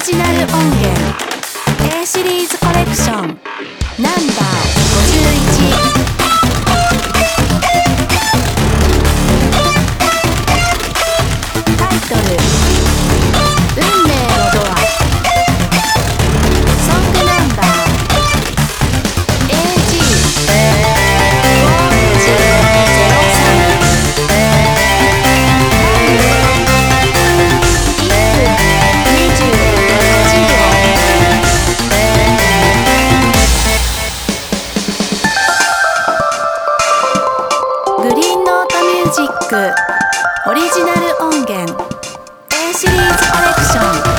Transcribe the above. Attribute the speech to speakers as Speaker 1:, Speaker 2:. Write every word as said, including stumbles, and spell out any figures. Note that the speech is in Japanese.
Speaker 1: ジナル音源 A シリーズコレクションナンバーごじゅういち。タイトル運命のドア。ソングナンバー エージーごいちゼロさん。グリーンノートミュージックオリジナル音源 A シリーズコレクション